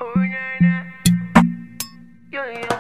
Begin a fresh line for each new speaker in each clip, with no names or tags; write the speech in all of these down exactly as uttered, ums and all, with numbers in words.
Oh, nah, nah. Yo, yo.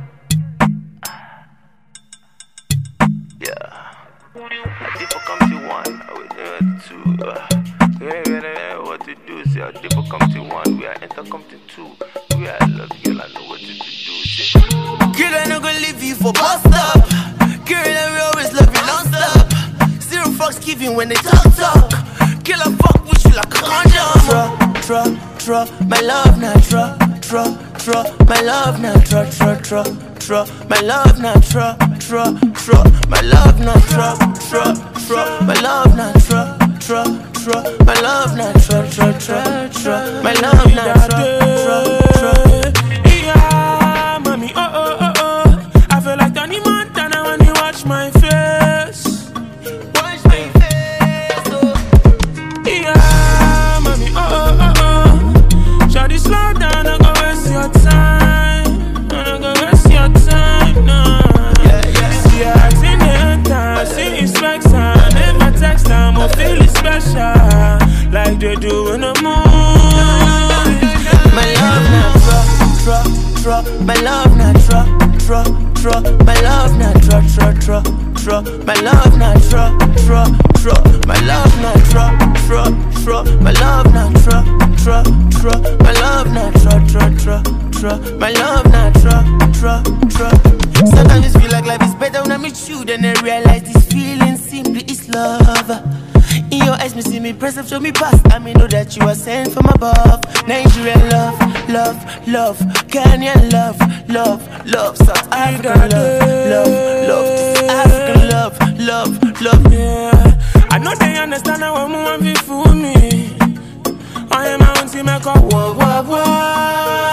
Yeah. I did for come to one, I was there two. Uh, yeah, yeah, yeah, what to do? Say, I did for come to one, we are enter come to two. We are love, girl, I know what to do. Say,
girl, I not gonna leave you for bus stop. Girl, I will always love you non-stop. Zero fucks giving when they talk talk. Girl, I fuck with you like a condom. Tra, tra, tra, my love not tra, tra, tra, my love not tra, tra, tra, tra, my love not tra, tra, tra, my love not tra, tra, tra, my love not tra, tra, tra, my love not tra, tra, tra, tra, my love not tra, tra, tra.
Yeah, mommy, oh oh oh oh, I feel like Tony Montana when you watch my face.
Watch my face, oh.
Yeah, mommy, oh oh oh oh, shawty slow down, I go waste your time, I go waste your time, no.
Yeah, yeah.
See her acting the time, see you specs her, never text her, more feel it special, like they do in the moon.
My love not tra, tra, tra, my love not tra, tra, tra, my love not tra, tra, tra, tra, my love not tra, tra, tra, my love not tra, tra, tra, my love not tra, tra, tra, my love not tra, tra, tra, tra, my love not tra, tra, tra. Sometimes it feel like life is better when I meet you, then I realize this feeling simply is love. In your eyes, me see me press up, show me past. I me know that you are sent from above. Nigerian love, love, love. Kenyan love, love, love. South African love, love, love. This is African love, love, love.
Yeah, I know they understand how I'm moving for me. I am out to make a wah wah wah.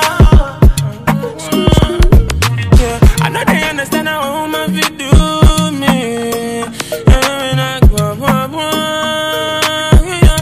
Yeah, I know they understand how I'm moving do me. Yeah, like wah wah wah.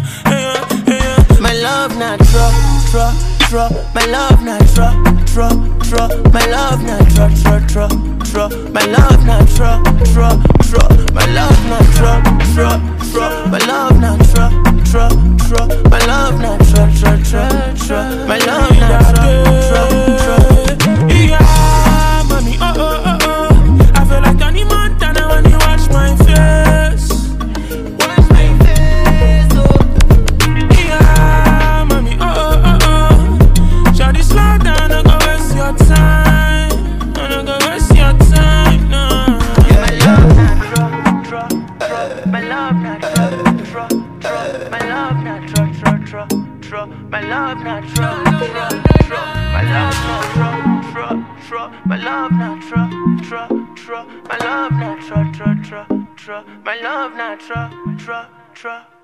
My love not tra, tra, tra. My love not tra, tra, tra. My love not tra, tra, tra, tra. My love not tra, tra, tra. My love not tra, tra, tra. My love not tra, tra, tra. My love not tra, tra, tra, tra. My love not tra, tra, tra.
Yeah, mommy, oh oh oh oh, I feel like Tony Montana when you watch my face.
Watch my face, oh.
Yeah, mommy, oh oh oh oh, shawty slow down, I go waste your time, I go waste your time, no.
My love not tra, tra, tra. My love not tra, tra, tra. My love not tra, tra, tra, tra. My love not tra, tra, tra. My love not tra, tra, tra. My love not tra, tra, tra. My love not tra, tra, tra, tra. My love not tra, tra, tra.